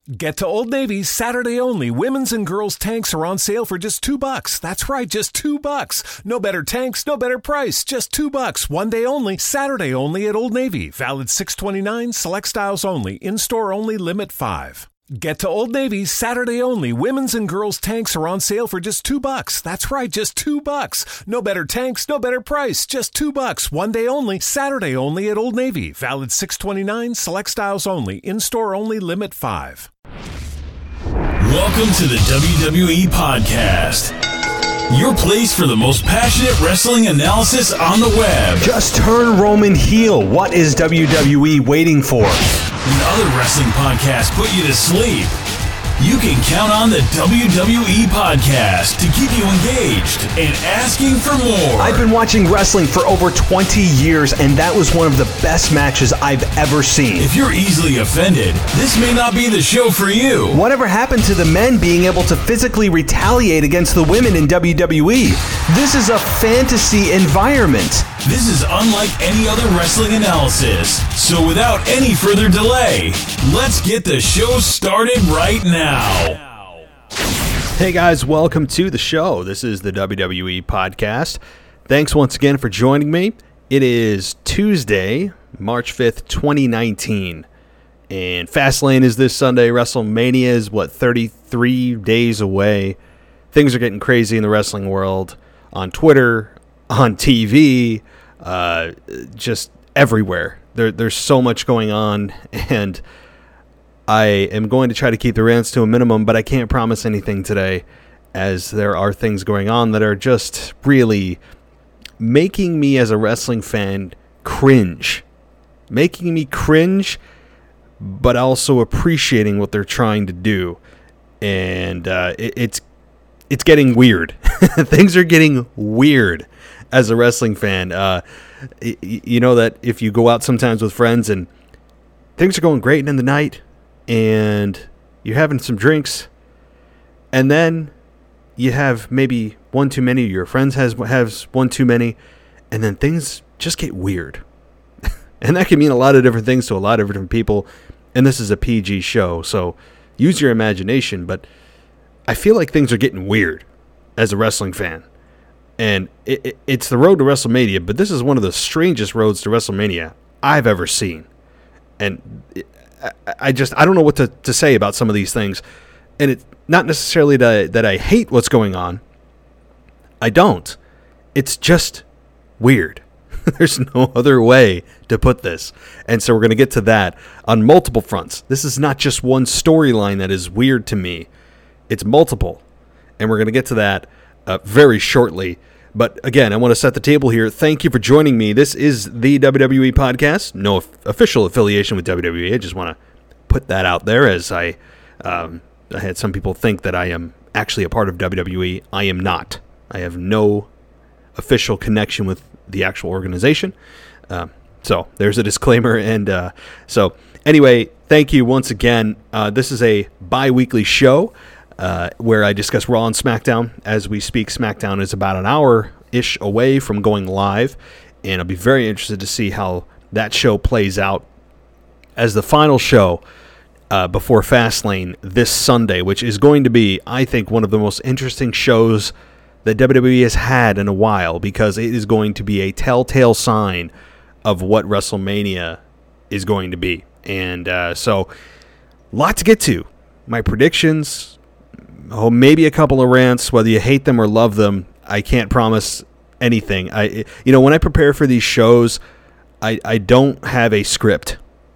Get to Old Navy Saturday only. Women's and girls' tanks are on sale for just $2. That's right, just $2. No better tanks, no better price. Just $2. One day only, Saturday only at Old Navy. Valid 6/29, select styles only. In-store only, limit 5. Get to Old Navy Saturday only. Women's and girls' tanks are on sale for just $2. That's right, just $2. No better tanks, no better price. Just $2. One day only, Saturday only at Old Navy. Valid 6/29, select styles only. In-store only, limit 5. Welcome to the WWE Podcast, your place for the most passionate wrestling analysis on the web. Just turn Roman heel. What is WWE waiting for? When other wrestling podcasts put you to sleep, you can count on the WWE Podcast to keep you engaged and asking for more. I've been watching wrestling for over 20 years, and that was one of the best matches I've ever seen. If you're easily offended, this may not be the show for you. Whatever happened to the men being able to physically retaliate against the women in WWE? This is a fantasy environment. This is unlike any other wrestling analysis. So without any further delay, let's get the show started right now. Hey guys, welcome to the show. This is the WWE Podcast. Thanks once again for joining me. It is Tuesday, March 5th, 2019. And Fastlane is this Sunday. WrestleMania is, 33 days away. Things are getting crazy in the wrestling world. On Twitter, on TV, just everywhere. There's so much going on, and I am going to try to keep the rants to a minimum, but I can't promise anything today, as there are things going on that are just really making me as a wrestling fan cringe. Making me cringe, but also appreciating what they're trying to do. And it's getting weird. Things are getting weird as a wrestling fan. You know that if you go out sometimes with friends and things are going great in the night and you're having some drinks and then you have maybe one too many, your friends has one too many, and then things just get weird. And that can mean a lot of different things to a lot of different people. And this is a PG show, so use your imagination, but I feel like things are getting weird as a wrestling fan. And it's the road to WrestleMania, but this is one of the strangest roads to WrestleMania I've ever seen. And I don't know what to say about some of these things. And it's not necessarily that I hate what's going on. I don't. It's just weird. There's no other way to put this. And so we're going to get to that on multiple fronts. This is not just one storyline that is weird to me. It's multiple. And we're going to get to that very shortly. But again, I want to set the table here. Thank you for joining me. This is the WWE Podcast. No official affiliation with WWE. I just want to put that out there, as I had some people think that I am actually a part of WWE. I am not. I have no official connection with the actual organization. So there's a disclaimer. And so anyway, thank you once again. This is a bi-weekly show where I discuss Raw and SmackDown. As we speak, SmackDown is about an hour-ish away from going live, and I'll be very interested to see how that show plays out as the final show before Fastlane this Sunday, which is going to be, I think, one of the most interesting shows that WWE has had in a while, because it is going to be a telltale sign of what WrestleMania is going to be. And so, a lot to get to. My predictions, maybe a couple of rants, whether you hate them or love them. I can't promise anything. When I prepare for these shows, I don't have a script.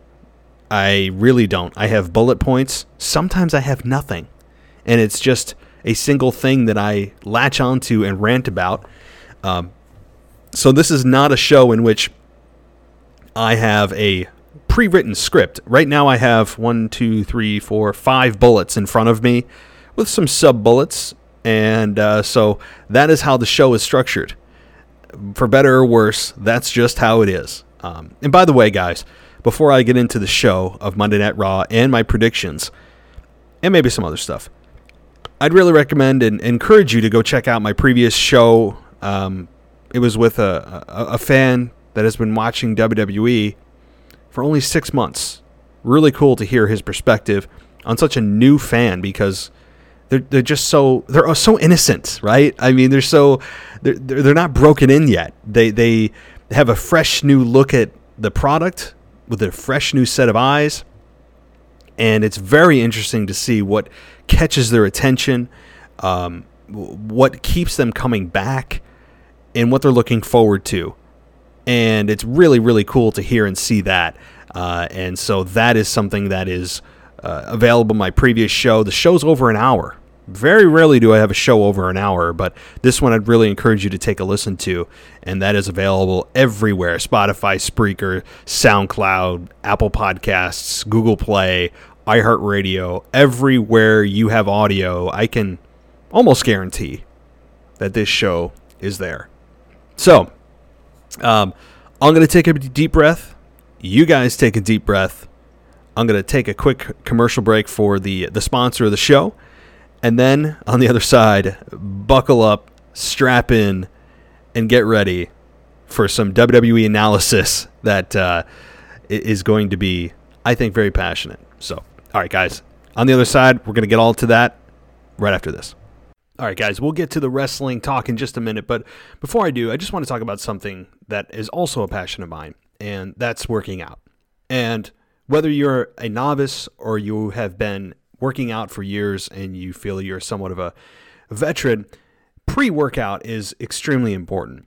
I really don't. I have bullet points. Sometimes I have nothing. And it's just a single thing that I latch onto and rant about. So this is not a show in which I have a pre-written script. Right now I have 5 bullets in front of me with some sub-bullets. And so that is how the show is structured. For better or worse, that's just how it is. And by the way, guys, before I get into the show of Monday Night Raw and my predictions, and maybe some other stuff, I'd really recommend and encourage you to go check out my previous show. It was with a fan that has been watching WWE for only 6 months. Really cool to hear his perspective on such a new fan because they're so innocent, right? I mean, they're not broken in yet. They have a fresh new look at the product with a fresh new set of eyes, and it's very interesting to see what catches their attention, what keeps them coming back, and what they're looking forward to. And it's really, really cool to hear and see that. And so that is something that is available in my previous show. The show's over an hour. Very rarely do I have a show over an hour, but this one I'd really encourage you to take a listen to, and that is available everywhere: Spotify, Spreaker, SoundCloud, Apple Podcasts, Google Play, iHeartRadio. Everywhere you have audio, I can almost guarantee that this show is there. So, I'm going to take a deep breath. You guys take a deep breath. I'm going to take a quick commercial break for the sponsor of the show. And then, on the other side, buckle up, strap in, and get ready for some WWE analysis that is going to be, I think, very passionate. So, all right, guys. On the other side, we're going to get all to that right after this. All right, guys, we'll get to the wrestling talk in just a minute. But before I do, I just want to talk about something that is also a passion of mine, and that's working out. And whether you're a novice or you have been working out for years and you feel you're somewhat of a veteran, pre-workout is extremely important.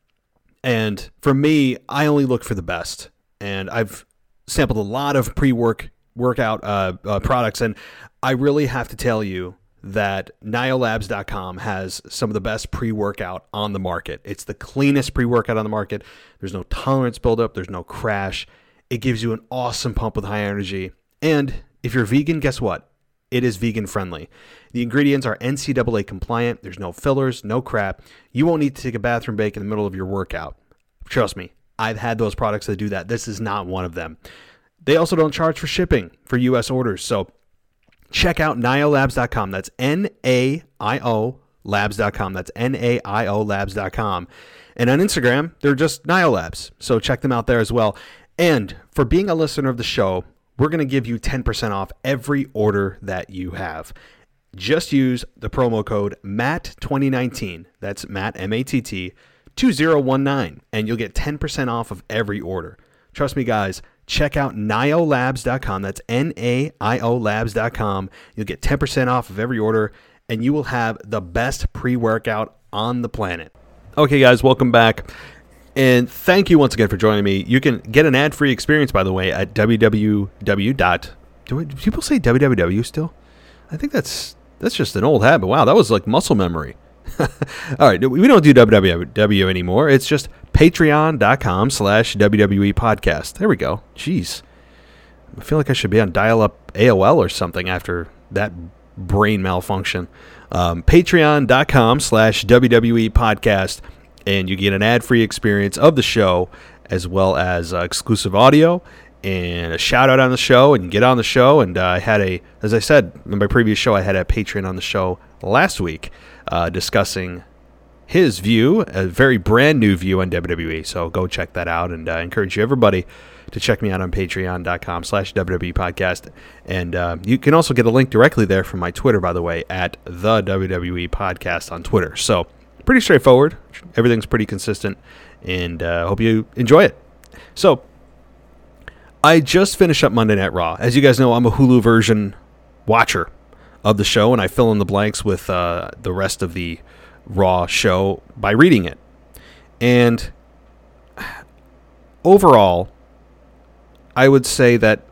And for me, I only look for the best. And I've sampled a lot of pre-workout products, and I really have to tell you that NioLabs.com has some of the best pre-workout on the market. It's the cleanest pre-workout on the market. There's no tolerance buildup. There's no crash. It gives you an awesome pump with high energy. And if you're vegan, guess what? It is vegan friendly. The ingredients are NCAA compliant. There's no fillers, no crap. You won't need to take a bathroom break in the middle of your workout. Trust me, I've had those products that do that. This is not one of them. They also don't charge for shipping for U.S. orders. So check out NioLabs.com. That's NAIO Labs.com. That's NAIO Labs.com. And on Instagram, they're just NioLabs. So check them out there as well. And for being a listener of the show, we're going to give you 10% off every order that you have. Just use the promo code MATT2019. That's Matt, M-A-T-T, 2019. And you'll get 10% off of every order. Trust me, guys. Check out NioLabs.com. That's N-A-I-O Labs.com. You'll get 10% off of every order, and you will have the best pre-workout on the planet. Okay, guys, welcome back. And thank you once again for joining me. You can get an ad-free experience, by the way, at www. Do people say www still? I think that's just an old habit. Wow, that was like muscle memory. All right, we don't do www anymore. It's just patreon.com/WWE podcast. There we go. Jeez. I feel like I should be on dial-up AOL or something after that brain malfunction. Patreon.com/WWE podcast. And you get an ad-free experience of the show, as well as exclusive audio and a shout-out on the show, and get on the show. And I had as I said in my previous show, I had a patron on the show last week discussing his view, a very brand new view on WWE. So go check that out, and I encourage you, everybody, to check me out on patreon.com/WWE podcast. And you can also get a link directly there from my Twitter, by the way, at the WWE podcast on Twitter. So pretty straightforward. Everything's pretty consistent, and hope you enjoy it. So, I just finished up Monday Night Raw. As you guys know, I'm a Hulu version watcher of the show, and I fill in the blanks with the rest of the Raw show by reading it. And overall, I would say that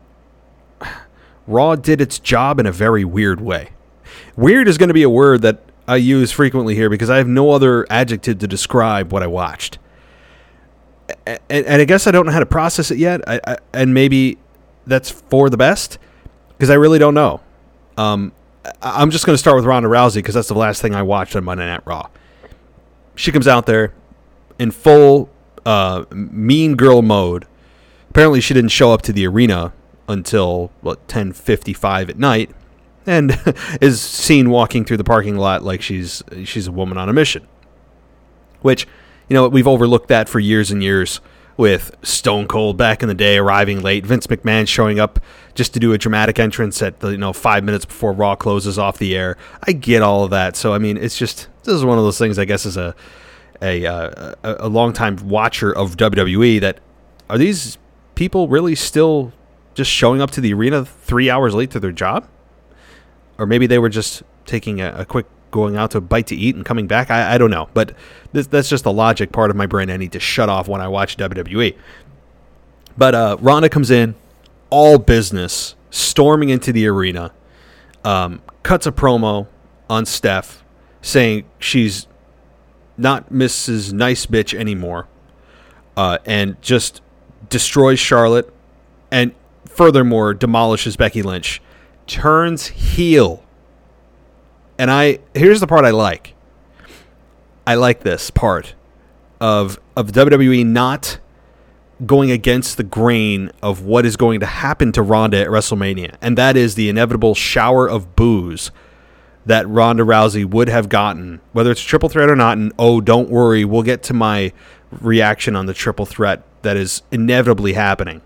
Raw did its job in a very weird way. Weird is going to be a word that I use frequently here because I have no other adjective to describe what I watched. And I guess I don't know how to process it yet. And maybe that's for the best because I really don't know. I'm just going to start with Ronda Rousey because that's the last thing I watched on Monday Night Raw. She comes out there in full mean girl mode. Apparently she didn't show up to the arena until 10:55 at night. And is seen walking through the parking lot like she's a woman on a mission. Which, we've overlooked that for years and years with Stone Cold back in the day arriving late, Vince McMahon showing up just to do a dramatic entrance at 5 minutes before Raw closes off the air. I get all of that. So I mean, it's just, this is one of those things, I guess, as a longtime watcher of WWE, that are these people really still just showing up to the arena 3 hours late to their job? Or maybe they were just taking a quick going out to a bite to eat and coming back. I don't know. But that's just the logic part of my brain I need to shut off when I watch WWE. But Ronda comes in, all business, storming into the arena, cuts a promo on Steph saying she's not Mrs. Nice Bitch anymore, and just destroys Charlotte, and furthermore demolishes Becky Lynch, turns heel. And here's the part I like. I like this part of WWE not going against the grain of what is going to happen to Ronda at WrestleMania, and that is the inevitable shower of boos that Ronda Rousey would have gotten, whether it's triple threat or not. And don't worry, we'll get to my reaction on the triple threat that is inevitably happening.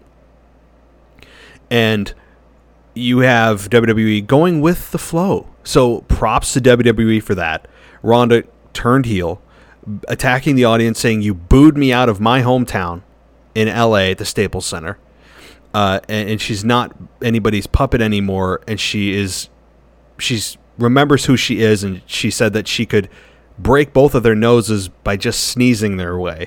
And you have WWE going with the flow. So props to WWE for that. Ronda turned heel, attacking the audience, saying, "You booed me out of my hometown in LA at the Staples Center." And she's not anybody's puppet anymore. And she's remembers who she is. And she said that she could break both of their noses by just sneezing their way.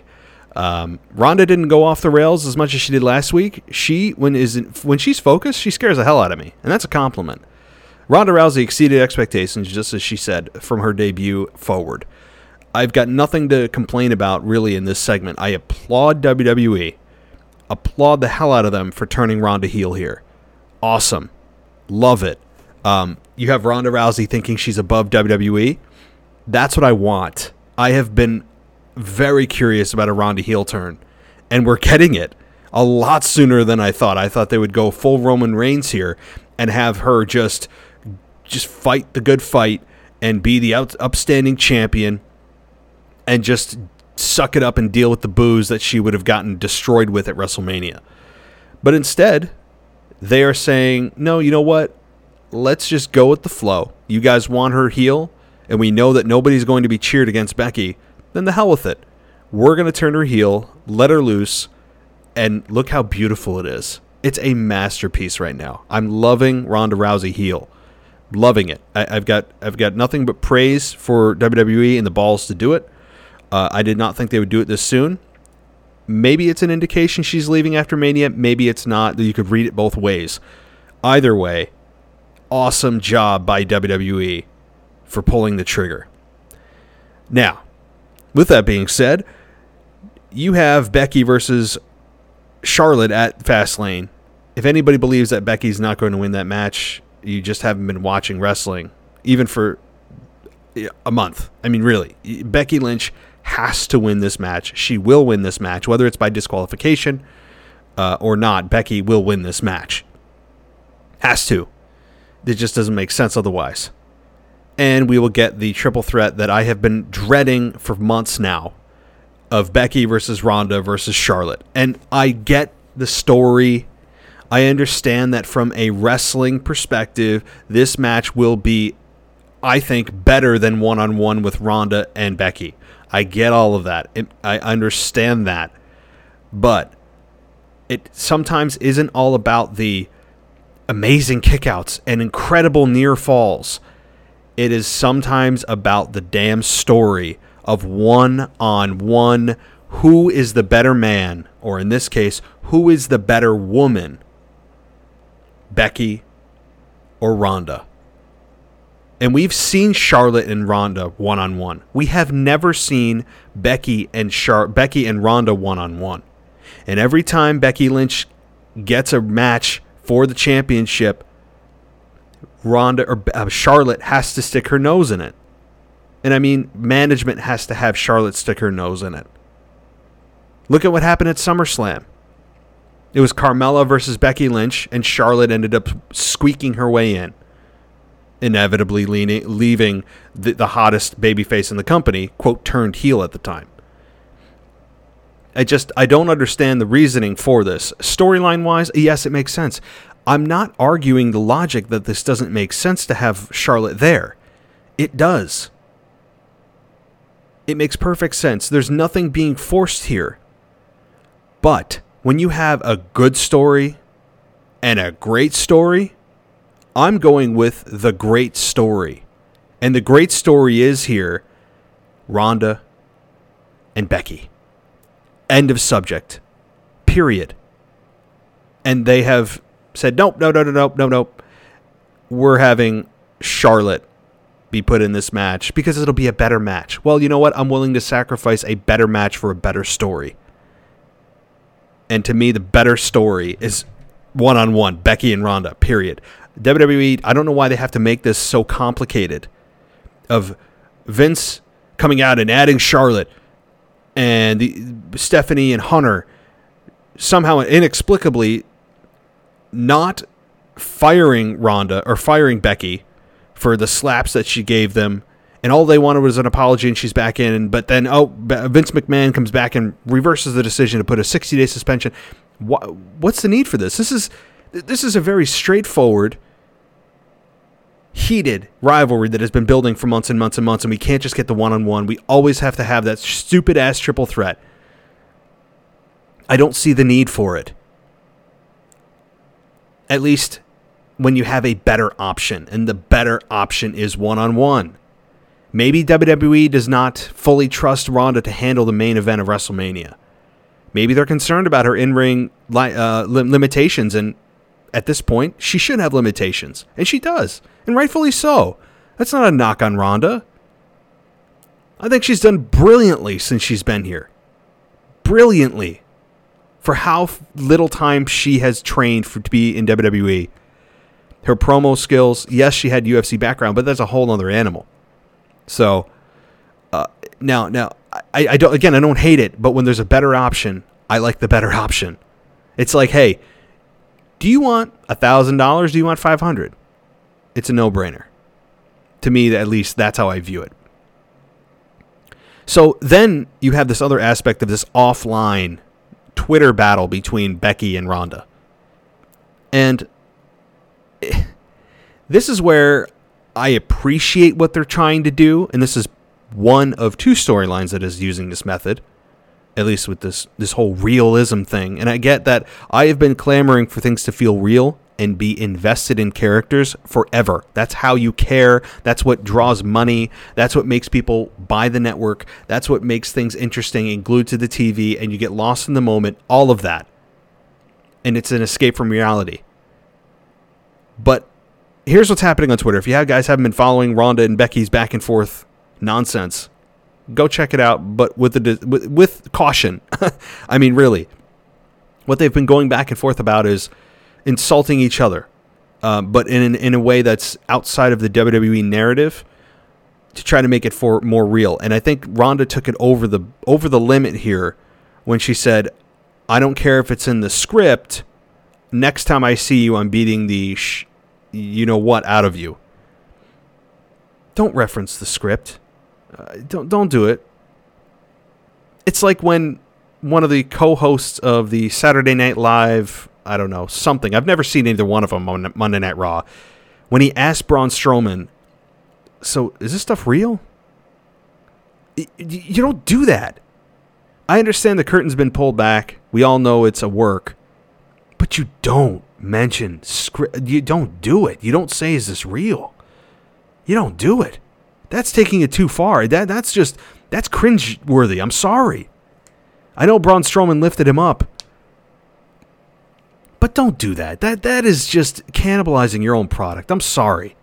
Ronda didn't go off the rails as much as she did last week. When she's focused, she scares the hell out of me, and that's a compliment. Ronda Rousey exceeded expectations, just as she said, from her debut forward. I've got nothing to complain about really in this segment. I applaud WWE, applaud the hell out of them for turning Ronda heel here. Awesome, love it. You have Ronda Rousey thinking she's above WWE. That's what I want. I have been very curious about a Ronda heel turn, and we're getting it a lot sooner than I thought. I thought they would go full Roman Reigns here and have her just fight the good fight and be the upstanding champion and just suck it up and deal with the boos that she would have gotten destroyed with at WrestleMania. But instead, they are saying, no, you know what? Let's just go with the flow. You guys want her heel, and we know that nobody's going to be cheered against Becky. Then the hell with it. We're going to turn her heel, let her loose, and look how beautiful it is. It's a masterpiece right now. I'm loving Ronda Rousey heel. Loving it. I've got nothing but praise for WWE and the balls to do it. I did not think they would do it this soon. Maybe it's an indication she's leaving after Mania. Maybe it's not. You could read it both ways. Either way, awesome job by WWE for pulling the trigger. Now, with that being said, you have Becky versus Charlotte at Fastlane. If anybody believes that Becky's not going to win that match, you just haven't been watching wrestling, even for a month. I mean, really, Becky Lynch has to win this match. She will win this match, whether it's by disqualification or not. Becky will win this match. Has to. It just doesn't make sense otherwise. And we will get the triple threat that I have been dreading for months now of Becky versus Ronda versus Charlotte. And I get the story. I understand that from a wrestling perspective, this match will be, I think, better than one-on-one with Ronda and Becky. I get all of that. I understand that. But it sometimes isn't all about the amazing kickouts and incredible near falls. It is sometimes about the damn story of one-on-one. Who is the better man? Or in this case, who is the better woman? Becky or Ronda? And we've seen Charlotte and Ronda one-on-one. We have never seen Becky and Ronda one-on-one. And every time Becky Lynch gets a match for the championship, Charlotte has to stick her nose in it. And I mean, management has to have Charlotte stick her nose in it. Look at what happened at SummerSlam. It was Carmella versus Becky Lynch, and Charlotte ended up squeaking her way in, inevitably leaving the hottest babyface in the company, quote, turned heel at the time. I don't understand the reasoning for this. Storyline-wise, yes, it makes sense. I'm not arguing the logic that this doesn't make sense to have Charlotte there. It does. It makes perfect sense. There's nothing being forced here. But when you have a good story and a great story, I'm going with the great story. And the great story is here, Ronda and Becky. End of subject. Period. And they have said, nope. We're having Charlotte be put in this match because it'll be a better match. Well, you know what? I'm willing to sacrifice a better match for a better story. And to me, the better story is one-on-one, Becky and Ronda, period. WWE, I don't know why they have to make this so complicated of Vince coming out and adding Charlotte and Stephanie and Hunter somehow inexplicably not firing Ronda or firing Becky for the slaps that she gave them, and all they wanted was an apology, and she's back in. But then, Vince McMahon comes back and reverses the decision to put a 60-day suspension. What's the need for this? This is a very straightforward, heated rivalry that has been building for months and months and months, and we can't just get the one-on-one. We always have to have that stupid-ass triple threat. I don't see the need for it. At least when you have a better option, and the better option is one-on-one. Maybe WWE does not fully trust Ronda to handle the main event of WrestleMania. Maybe they're concerned about her in-ring limitations, and at this point, she should have limitations. And she does, and rightfully so. That's not a knock on Ronda. I think she's done brilliantly since she's been here. Brilliantly. For how little time she has trained to be in WWE. Her promo skills, yes, she had UFC background, but that's a whole other animal. So, now, I don't hate it, but when there's a better option, I like the better option. It's like, hey, do you want $1,000? Do you want $500? It's a no-brainer. To me, at least, that's how I view it. So then you have this other aspect of this offline Twitter battle between Becky and Ronda. And this is where I appreciate what they're trying to do, and this is one of two storylines that is using this method, at least with this whole realism thing. And I get that I have been clamoring for things to feel real and be invested in characters forever. That's how you care. That's what draws money. That's what makes people buy the network. That's what makes things interesting and glued to the TV, and you get lost in the moment, all of that. And it's an escape from reality. But here's what's happening on Twitter. If you guys haven't been following Ronda and Becky's back and forth nonsense, go check it out, but with caution. I mean, really. What they've been going back and forth about is insulting each other, but in a way that's outside of the WWE narrative to try to make it more real. And I think Ronda took it over the limit here when she said, I don't care if it's in the script. Next time I see you, I'm beating the you-know-what out of you. Don't reference the script. Don't do it. It's like when one of the co-hosts of the Saturday Night Live, I don't know, something. I've never seen either one of them on Monday Night Raw. When he asked Braun Strowman, so is this stuff real? You don't do that. I understand the curtain's been pulled back. We all know it's a work. But you don't mention script. You don't do it. You don't say, is this real? You don't do it. That's taking it too far. That's cringe-worthy. I'm sorry. I know Braun Strowman lifted him up. But don't do that. That is just cannibalizing your own product. I'm sorry.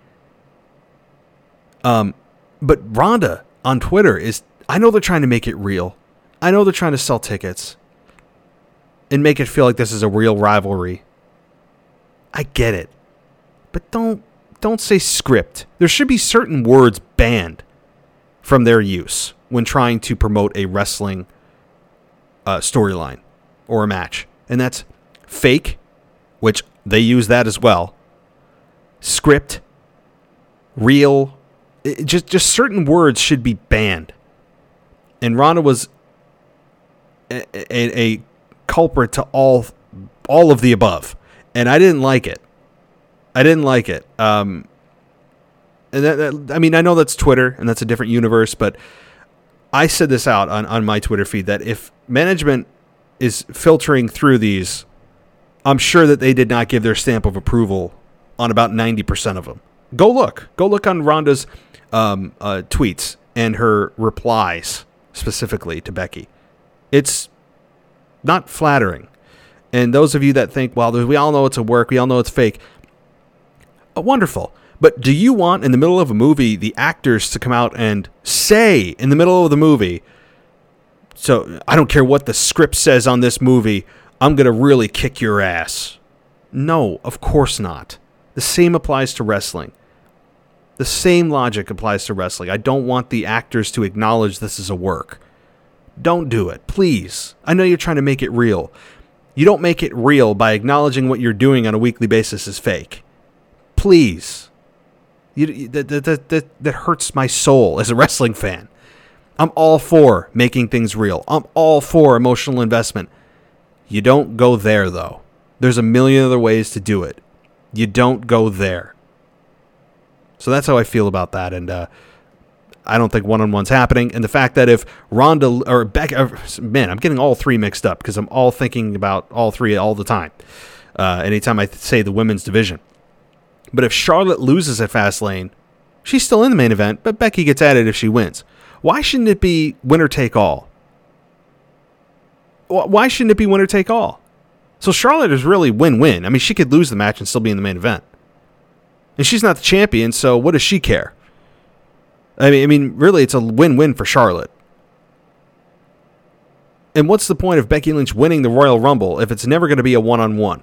But Ronda on Twitter I know they're trying to make it real. I know they're trying to sell tickets and make it feel like this is a real rivalry. I get it. But don't say script. There should be certain words banned from their use when trying to promote a wrestling storyline or a match. And that's fake, which they use that as well. Script, real, just certain words should be banned. And Ronda was a culprit to all of the above. And I didn't like it. I didn't like it. And I mean, I know that's Twitter and that's a different universe, but I said this out on my Twitter feed that if management is filtering through these, I'm sure that they did not give their stamp of approval on about 90% of them. Go look on Ronda's tweets and her replies specifically to Becky. It's not flattering. And those of you that think, well, we all know it's a work, we all know it's fake, wonderful. But do you want, in the middle of a movie, the actors to come out and say, in the middle of the movie, so I don't care what the script says on this movie, I'm going to really kick your ass? No, of course not. The same applies to wrestling. The same logic applies to wrestling. I don't want the actors to acknowledge this is a work. Don't do it, please. I know you're trying to make it real. You don't make it real by acknowledging what you're doing on a weekly basis is fake. Please. That hurts my soul as a wrestling fan. I'm all for making things real. I'm all for emotional investment. You don't go there, though. There's a million other ways to do it. You don't go there. So that's how I feel about that, and I don't think one-on-one's happening. And the fact that if Ronda or Becky, man, I'm getting all three mixed up because I'm all thinking about all three all the time. Anytime I say the women's division. But if Charlotte loses at Fastlane, she's still in the main event, but Becky gets added if she wins. Why shouldn't it be winner take all? Why shouldn't it be winner take all? So Charlotte is really win-win. I mean, she could lose the match and still be in the main event. And she's not the champion, so what does she care? I mean, really, it's a win-win for Charlotte. And what's the point of Becky Lynch winning the Royal Rumble if it's never going to be a one-on-one?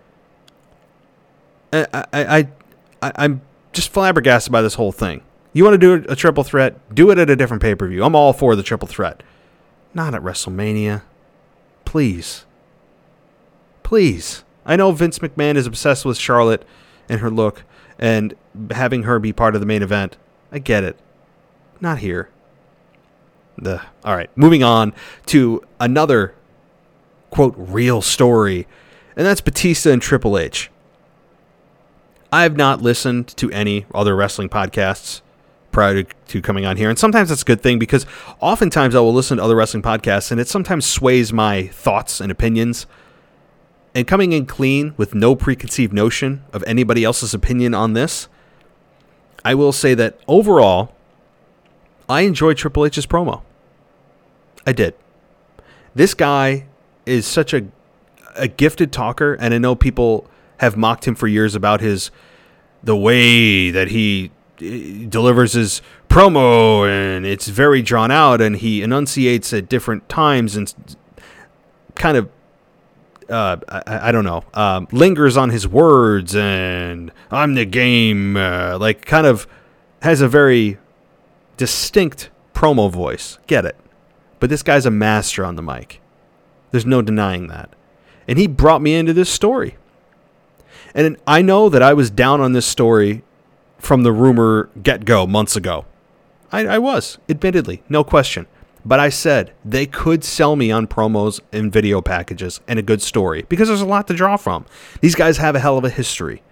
I'm just flabbergasted by this whole thing. You want to do a triple threat? Do it at a different pay-per-view. I'm all for the triple threat. Not at WrestleMania. Please. Please. I know Vince McMahon is obsessed with Charlotte and her look and having her be part of the main event. I get it. Not here. All right, moving on to another, quote, real story, and that's Batista and Triple H. I have not listened to any other wrestling podcasts prior to coming on here, and sometimes that's a good thing because oftentimes I will listen to other wrestling podcasts, and it sometimes sways my thoughts and opinions. And coming in clean with no preconceived notion of anybody else's opinion on this, I will say that overall, I enjoyed Triple H's promo. I did. This guy is such a gifted talker, and I know people have mocked him for years about the way that he delivers his promo, and it's very drawn out, and he enunciates at different times and kind of I don't know, lingers on his words, and I'm the game, like kind of has a very distinct promo voice. Get it. But this guy's a master on the mic. There's no denying that. And he brought me into this story. And I know that I was down on this story from the rumor get-go months ago. I was, admittedly, no question. But I said they could sell me on promos and video packages and a good story because there's a lot to draw from. These guys have a hell of a history.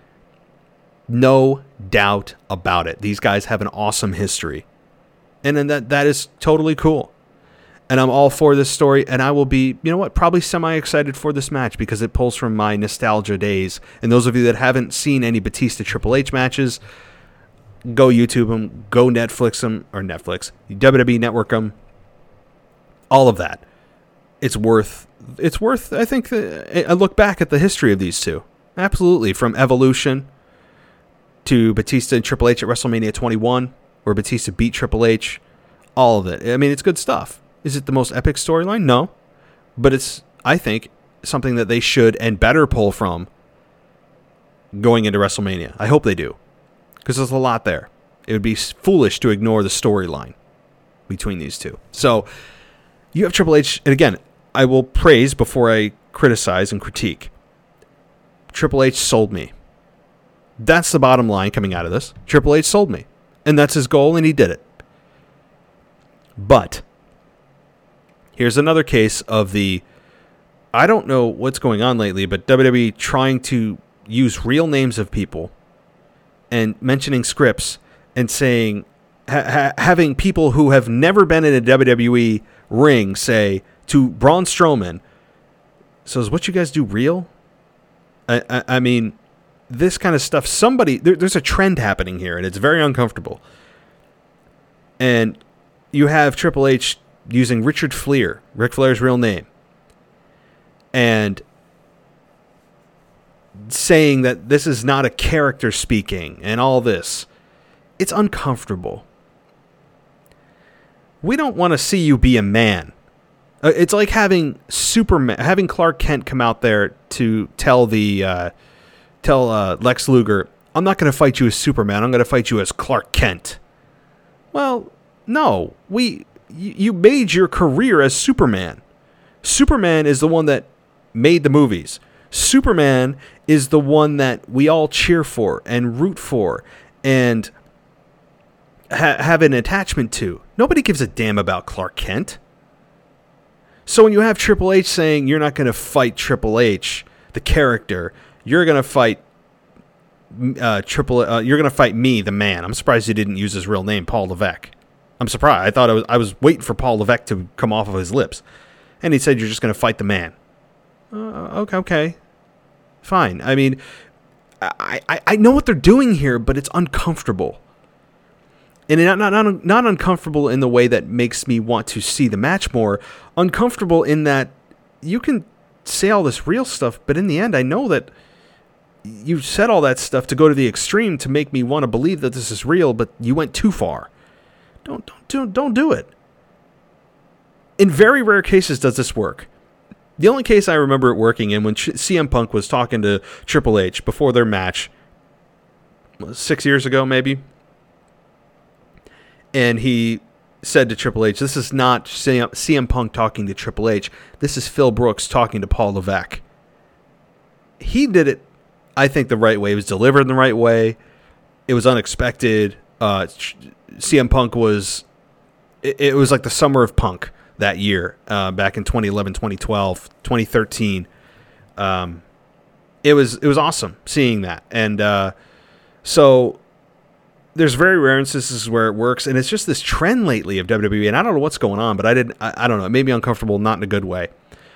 No doubt about it. These guys have an awesome history. And then that is totally cool. And I'm all for this story, and I will be, you know what, probably semi-excited for this match because it pulls from my nostalgia days. And those of you that haven't seen any Batista Triple H matches, go YouTube them, go Netflix them, or Netflix, WWE Network them, all of that. It's worth, I think, a look back at the history of these two. Absolutely, from Evolution to Batista and Triple H at WrestleMania 21, where Batista beat Triple H, all of it. I mean, it's good stuff. Is it the most epic storyline? No. But it's, I think, something that they should and better pull from going into WrestleMania. I hope they do. Because there's a lot there. It would be foolish to ignore the storyline between these two. So, you have Triple H, and again, I will praise before I criticize and critique. Triple H sold me. That's the bottom line coming out of this. Triple H sold me. And that's his goal, and he did it. But here's another case of I don't know what's going on lately, but WWE trying to use real names of people and mentioning scripts and saying, having people who have never been in a WWE ring say to Braun Strowman, so is what you guys do real? I mean, this kind of stuff, there's a trend happening here, and it's very uncomfortable. And you have Triple H using Richard Fliehr, Ric Flair's real name, and saying that this is not a character speaking and all this. It's uncomfortable. We don't want to see you be a man. It's like having Clark Kent come out there to tell Lex Luger, I'm not going to fight you as Superman, I'm going to fight you as Clark Kent. Well, no. You made your career as Superman. Superman is the one that made the movies. Superman is the one that we all cheer for and root for and have an attachment to. Nobody gives a damn about Clark Kent. So when you have Triple H saying you're not going to fight Triple H, the character, you're going to fight you're going to fight me, the man. I'm surprised he didn't use his real name, Paul Levesque. I'm surprised. I was waiting for Paul Levesque to come off of his lips, and he said you're just going to fight the man. Okay, fine. I mean, I know what they're doing here, but it's uncomfortable. And not uncomfortable in the way that makes me want to see the match more. Uncomfortable in that you can say all this real stuff, but in the end, I know that you said all that stuff to go to the extreme to make me want to believe that this is real, but you went too far. Don't do it. In very rare cases does this work. The only case I remember it working in when CM Punk was talking to Triple H before their match, 6 years ago maybe, and he said to Triple H, this is not CM Punk talking to Triple H, this is Phil Brooks talking to Paul Levesque. He did it, I think, the right way. It was delivered in the right way. It was unexpected. CM Punk was... It was like the summer of Punk that year, back in 2011, 2012, 2013. It was awesome seeing that. And so there's very rare instances where it works, and it's just this trend lately of WWE, and I don't know what's going on, but I don't know. It made me uncomfortable, not in a good way.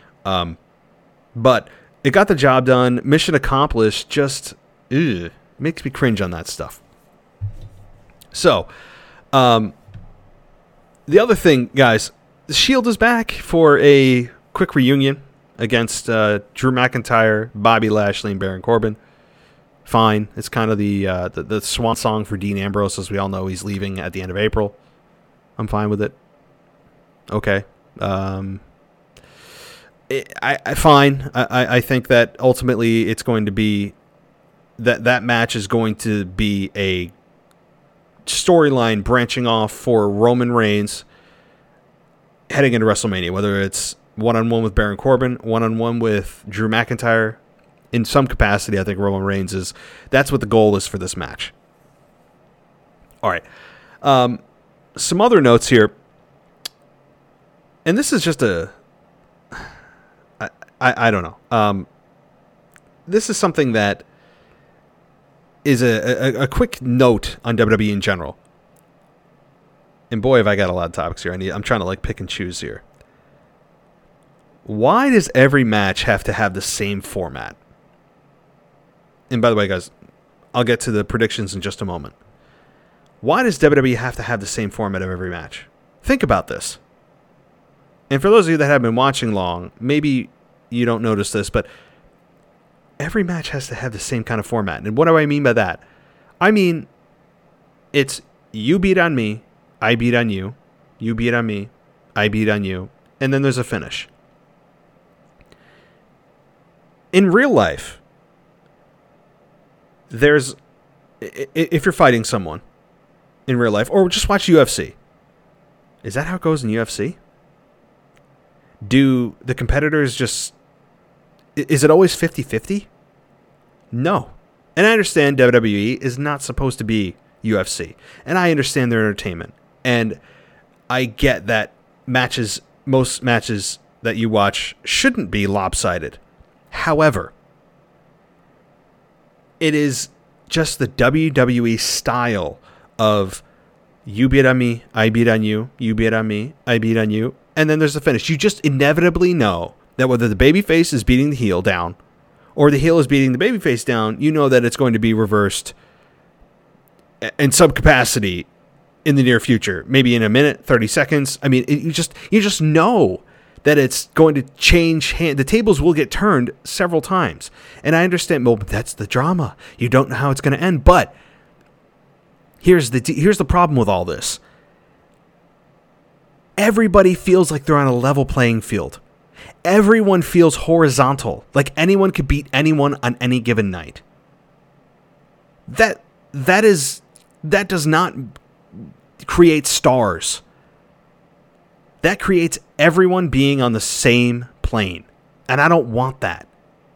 But it got the job done. Mission accomplished. Just makes me cringe on that stuff. So, the other thing, guys, the Shield is back for a quick reunion against Drew McIntyre, Bobby Lashley, and Baron Corbin. Fine. It's kind of the swan song for Dean Ambrose, as we all know he's leaving at the end of April. I'm fine with it. Okay. Fine. I think that ultimately it's going to be that match is going to be a storyline branching off for Roman Reigns heading into WrestleMania, whether it's one-on-one with Baron Corbin, one-on-one with Drew McIntyre. In some capacity, I think Roman Reigns that's what the goal is for this match. All right. Some other notes here. And this is just I don't know. This is something that is a quick note on WWE in general. And boy, have I got a lot of topics here. I'm trying to pick and choose here. Why does every match have to have the same format? And by the way, guys, I'll get to the predictions in just a moment. Why does WWE have to have the same format of every match? Think about this. And for those of you that have been watching long, maybe you don't notice this, but every match has to have the same kind of format. And what do I mean by that? I mean, it's you beat on me, I beat on you, you beat on me, I beat on you, and then there's a finish. In real life, if you're fighting someone in real life, or just watch UFC, is that how it goes in UFC? Do the competitors is it always 50-50? No. And I understand WWE is not supposed to be UFC, and I understand their entertainment, and I get that most matches that you watch shouldn't be lopsided. However, it is just the WWE style of you beat on me, I beat on you, you beat on me, I beat on you, and then there's the finish. You just inevitably know that whether the babyface is beating the heel down or the heel is beating the babyface down, you know that it's going to be reversed in some capacity in the near future, maybe in a minute, 30 seconds. I mean, you just know that it's going to change the tables will get turned several times. And I understand, well, that's the drama. You don't know how it's going to end. But here's the problem with all this. Everybody feels like they're on a level playing field. Everyone feels horizontal, like anyone could beat anyone on any given night. That does not create stars. That creates everyone being on the same plane. And I don't want that.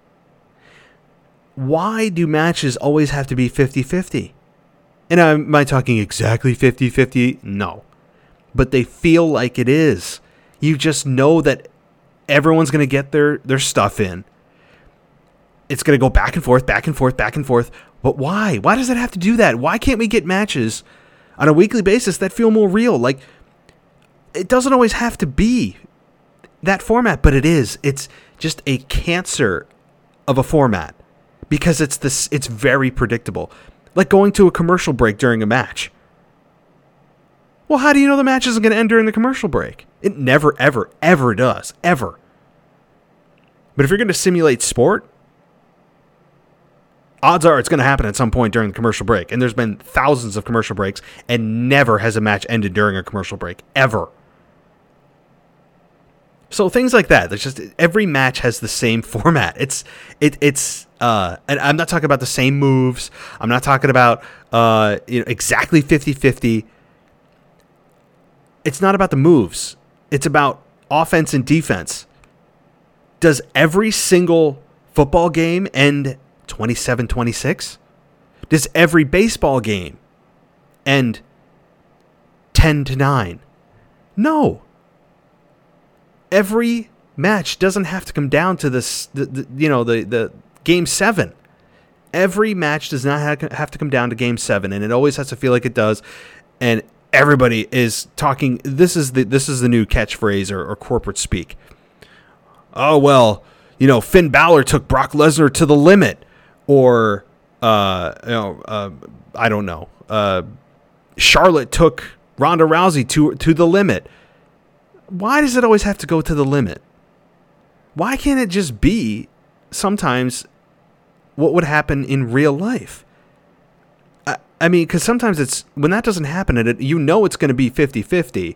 Why do matches always have to be 50-50? And am I talking exactly 50-50? No. But they feel like it is. You just know that everyone's going to get their stuff in. It's going to go back and forth, back and forth, back and forth. But why? Why does it have to do that? Why can't we get matches on a weekly basis that feel more real? Like, it doesn't always have to be that format, but it is. It's just a cancer of a format because it's very predictable. Like going to a commercial break during a match. Well, how do you know the match isn't going to end during the commercial break? It never, ever, ever does. Ever. But if you're going to simulate sport, odds are it's going to happen at some point during the commercial break. And there's been thousands of commercial breaks, and never has a match ended during a commercial break. Ever. So things like that. There's just every match has the same format. It's and I'm not talking about the same moves. I'm not talking about exactly 50-50. It's not about the moves. It's about offense and defense. Does every single football game end 27-26? Does every baseball game end 10-9? No. Every match doesn't have to come down to the game 7. Every match does not have to come down to game 7, and it always has to feel like it does. And everybody is talking. This is the new catchphrase or corporate speak. Oh well, Finn Balor took Brock Lesnar to the limit, or I don't know. Charlotte took Ronda Rousey to the limit. Why does it always have to go to the limit? Why can't it just be sometimes what would happen in real life? I mean, because sometimes it's when that doesn't happen, and it's going to be 50-50.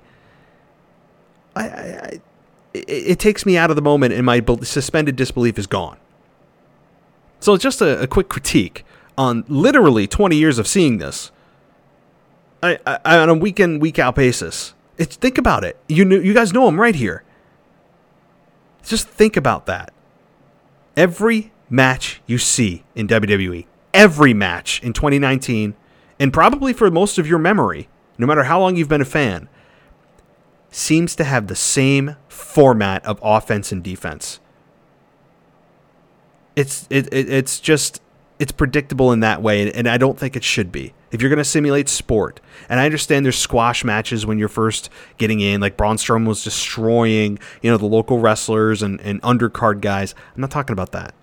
It takes me out of the moment, and my suspended disbelief is gone. So just a quick critique on literally 20 years of seeing this. I on a week in, week out basis. Think about it. You guys know I'm right here. Just think about that. Every match you see in WWE, every match in 2019, and probably for most of your memory, no matter how long you've been a fan, seems to have the same format of offense and defense. It's predictable in that way, and I don't think it should be. If you're going to simulate sport, and I understand there's squash matches when you're first getting in, like Braun Strowman was destroying, the local wrestlers and undercard guys. I'm not talking about that.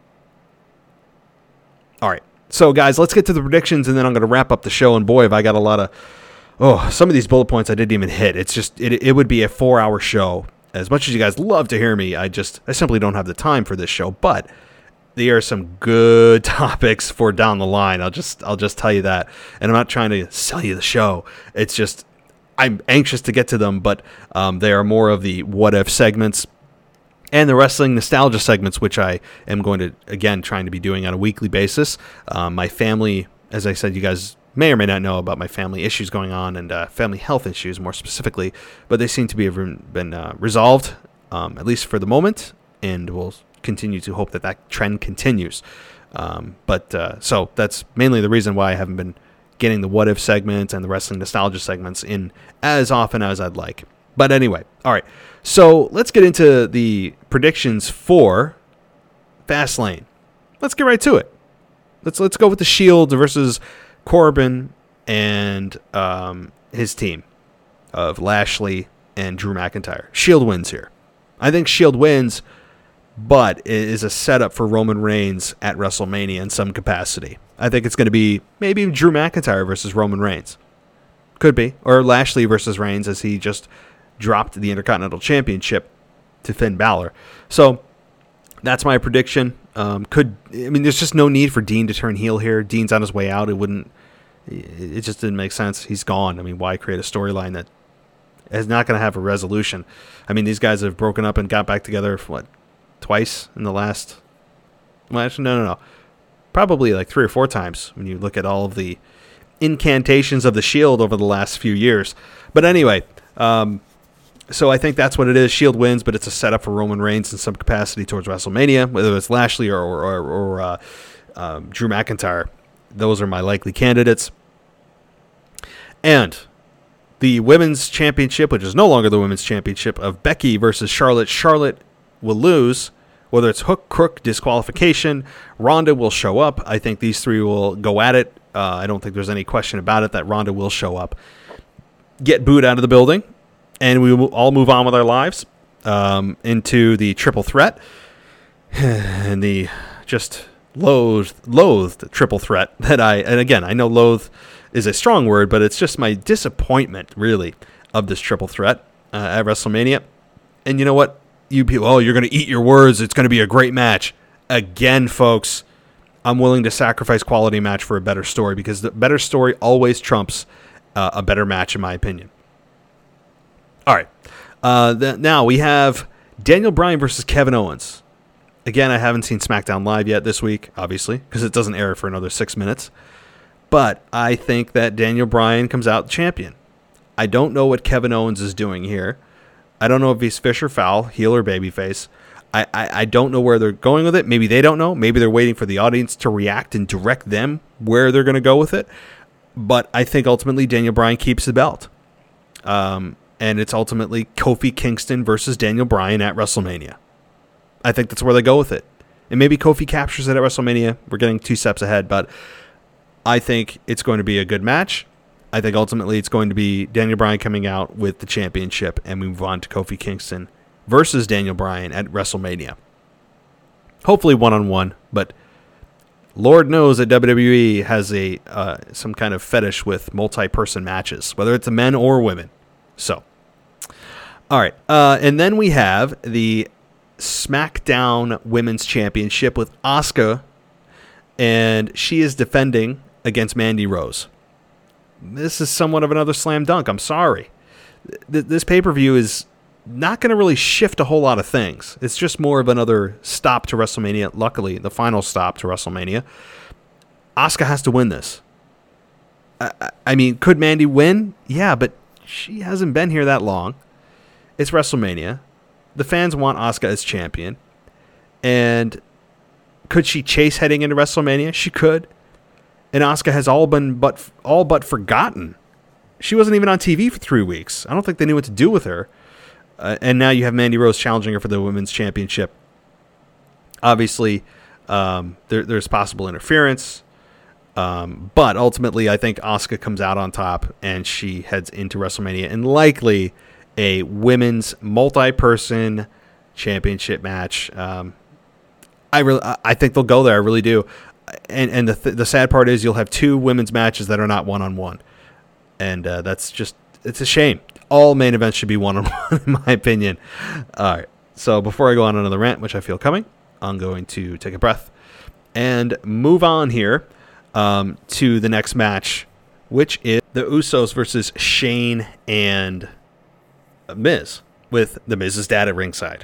All right. So, guys, let's get to the predictions, and then I'm going to wrap up the show. And, boy, have I got a lot of... some of these bullet points I didn't even hit. It's just... It would be a 4-hour show. As much as you guys love to hear me, I simply don't have the time for this show. But there are some good topics for down the line. I'll just tell you that. And I'm not trying to sell you the show. It's just... I'm anxious to get to them, but they are more of the what-if segments and the wrestling nostalgia segments, which I am going to, again, trying to be doing on a weekly basis. My family, as I said, you guys may or may not know about my family issues going on, and family health issues more specifically, but they seem to be been resolved, at least for the moment, and we'll continue to hope that trend continues. So that's mainly the reason why I haven't been getting the what-if segments and the wrestling nostalgia segments in as often as I'd like. But anyway, all right. So let's get into the predictions for Fastlane. Let's get right to it. Let's go with the Shield versus Corbin and his team of Lashley and Drew McIntyre. Shield wins here. I think Shield wins, but it is a setup for Roman Reigns at WrestleMania in some capacity. I think it's going to be maybe Drew McIntyre versus Roman Reigns. Could be. Or Lashley versus Reigns, as he just dropped the Intercontinental Championship to Finn Balor. So that's my prediction. There's just no need for Dean to turn heel here. Dean's on his way out. It just didn't make sense. He's gone. I mean, why create a storyline that is not going to have a resolution? I mean, these guys have broken up and got back together, twice in the last... Well, actually, no. Probably like 3 or 4 times when you look at all of the incantations of the Shield over the last few years. But anyway, so I think that's what it is. Shield wins, but it's a setup for Roman Reigns in some capacity towards WrestleMania, whether it's Lashley or Drew McIntyre. Those are my likely candidates. And the Women's Championship, which is no longer the Women's Championship, of Becky versus Charlotte. Charlotte will lose, whether it's hook, crook, disqualification. Ronda will show up. I think these 3 will go at it. I don't think there's any question about it that Ronda will show up, get booed out of the building, and we will all move on with our lives into the triple threat and the just loathed triple threat and again, I know loathe is a strong word, but it's just my disappointment, really, of this triple threat at WrestleMania. And you know what? You people, you're going to eat your words. It's going to be a great match. Again, folks, I'm willing to sacrifice quality match for a better story, because the better story always trumps a better match, in my opinion. All right. Now we have Daniel Bryan versus Kevin Owens. Again, I haven't seen SmackDown Live yet this week, obviously, because it doesn't air for another 6 minutes. But I think that Daniel Bryan comes out champion. I don't know what Kevin Owens is doing here. I don't know if he's fish or foul, heel or babyface. I don't know where they're going with it. Maybe they don't know. Maybe they're waiting for the audience to react and direct them where they're going to go with it. But I think ultimately Daniel Bryan keeps the belt. And it's ultimately Kofi Kingston versus Daniel Bryan at WrestleMania. I think that's where they go with it. And maybe Kofi captures it at WrestleMania. We're getting 2 steps ahead, but I think it's going to be a good match. I think ultimately it's going to be Daniel Bryan coming out with the championship, and we move on to Kofi Kingston versus Daniel Bryan at WrestleMania. Hopefully one-on-one, but Lord knows that WWE has some kind of fetish with multi-person matches, whether it's men or women. So, all right. And then we have the SmackDown Women's Championship with Asuka, and she is defending against Mandy Rose. This is somewhat of another slam dunk. I'm sorry. This pay-per-view is not going to really shift a whole lot of things. It's just more of another stop to WrestleMania. Luckily, the final stop to WrestleMania. Asuka has to win this. I mean, could Mandy win? Yeah, but she hasn't been here that long. It's WrestleMania. The fans want Asuka as champion. And could she chase heading into WrestleMania? She could. And Asuka has all but forgotten. She wasn't even on TV for 3 weeks. I don't think they knew what to do with her. And now you have Mandy Rose challenging her for the Women's Championship. Obviously, there's possible interference. But ultimately, I think Asuka comes out on top and she heads into WrestleMania and likely a women's multi-person championship match. I think they'll go there. I really do. And the sad part is you'll have 2 women's matches that are not one-on-one. And that's just, it's a shame. All main events should be one-on-one, in my opinion. All right. So before I go on another rant, which I feel coming, I'm going to take a breath and move on here to the next match, which is the Usos versus Shane and Miz, with the Miz's dad at ringside.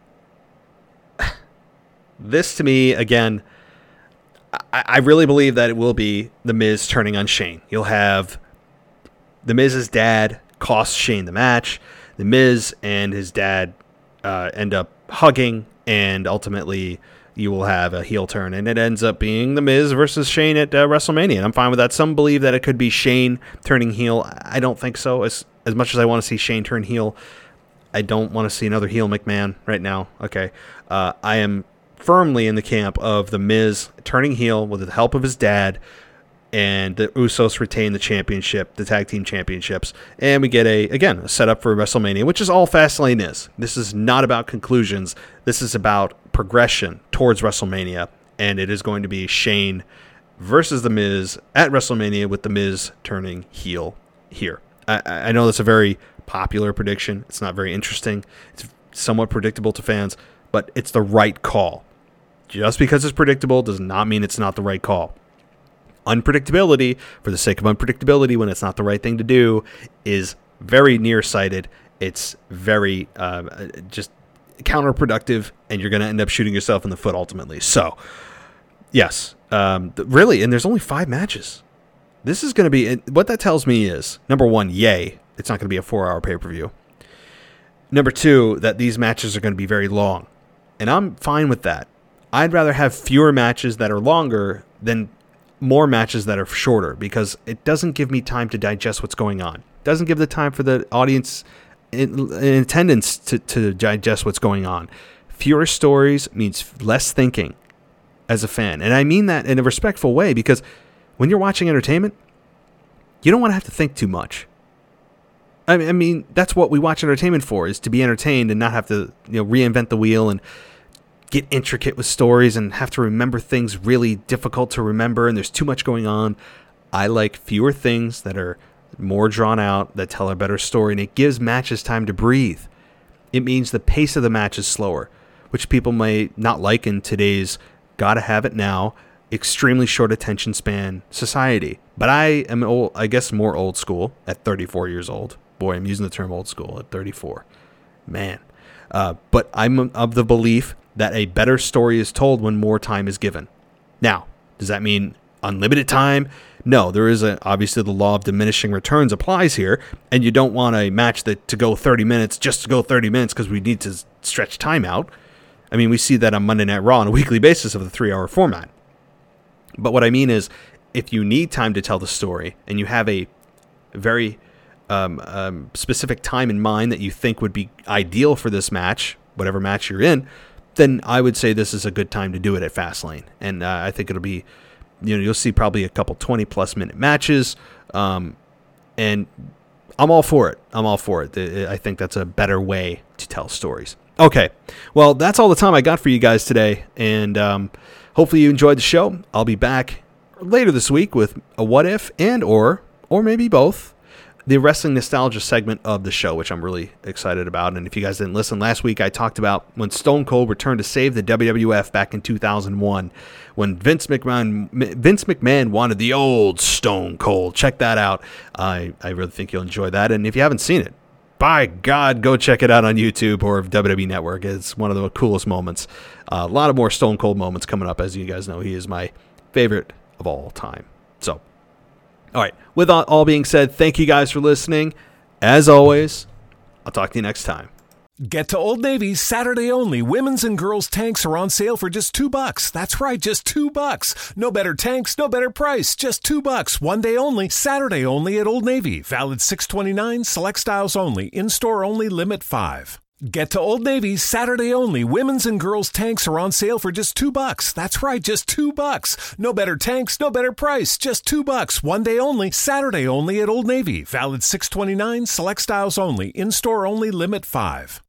This, to me, again, I really believe that it will be the Miz turning on Shane. You'll have the Miz's dad cost Shane the match. The Miz and his dad end up hugging, and ultimately you will have a heel turn, and it ends up being the Miz versus Shane at WrestleMania, and I'm fine with that. Some believe that it could be Shane turning heel. I don't think so. As much as I want to see Shane turn heel, I don't want to see another heel McMahon right now. Okay, I am firmly in the camp of The Miz turning heel with the help of his dad, and the Usos retain the championship, the tag team championships, and we get a setup for WrestleMania, which is all Fastlane is. This is not about conclusions. This is about progression towards WrestleMania, and it is going to be Shane versus The Miz at WrestleMania, with The Miz turning heel here. I know that's a very popular prediction. It's not very interesting. It's somewhat predictable to fans, but it's the right call. Just because it's predictable does not mean it's not the right call. Unpredictability, for the sake of unpredictability, when it's not the right thing to do, is very nearsighted. It's very just counterproductive, and you're going to end up shooting yourself in the foot ultimately. So, yes, really, and there's only 5 matches. This is going to be, what that tells me is, number one, yay, it's not going to be a 4-hour pay-per-view. Number two, that these matches are going to be very long, and I'm fine with that. I'd rather have fewer matches that are longer than more matches that are shorter, because it doesn't give me time to digest what's going on. It doesn't give the time for the audience in attendance to digest what's going on. Fewer stories means less thinking as a fan. And I mean that in a respectful way, because when you're watching entertainment, you don't want to have to think too much. I mean, that's what we watch entertainment for, is to be entertained and not have to, reinvent the wheel and get intricate with stories and have to remember things really difficult to remember, and there's too much going on. I like fewer things that are more drawn out, that tell a better story, and it gives matches time to breathe. It means the pace of the match is slower, which people may not like in today's gotta have it now, extremely short attention span society. But I am more old school at 34 years old. Boy, I'm using the term old school at 34. Man. But I'm of the belief that a better story is told when more time is given. Now, does that mean unlimited time? No, there is obviously the law of diminishing returns applies here, and you don't want a match to go 30 minutes just to go 30 minutes because we need to stretch time out. I mean, we see that on Monday Night Raw on a weekly basis of the 3-hour format. But what I mean is, if you need time to tell the story and you have a very specific time in mind that you think would be ideal for this match, whatever match you're in, then I would say this is a good time to do it at Fastlane. And I think it'll be, you'll see probably a couple 20-plus minute matches, and I'm all for it. I think that's a better way to tell stories. Okay, well, that's all the time I got for you guys today, and hopefully you enjoyed the show. I'll be back later this week with a what if and or maybe both, the wrestling nostalgia segment of the show, which I'm really excited about. And if you guys didn't listen, last week I talked about when Stone Cold returned to save the WWF back in 2001, when Vince McMahon wanted the old Stone Cold. Check that out. I really think you'll enjoy that. And if you haven't seen it, by God, go check it out on YouTube or WWE Network. It's one of the coolest moments. A lot of more Stone Cold moments coming up. As you guys know, he is my favorite of all time. So, all right, with all being said, thank you guys for listening. As always, I'll talk to you next time. Get to Old Navy's Saturday only women's and girls tanks are on sale for just $2. That's right, just $2. No better tanks, no better price. Just $2. One day only, Saturday only at Old Navy. Valid 6/29, select styles only. In-store only, limit 5. Get to Old Navy's Saturday only women's and girls tanks are on sale for just $2. That's right, just $2. No better tanks, no better price. Just $2. One day only, Saturday only at Old Navy. Valid 6/29, select styles only. In-store only, limit 5.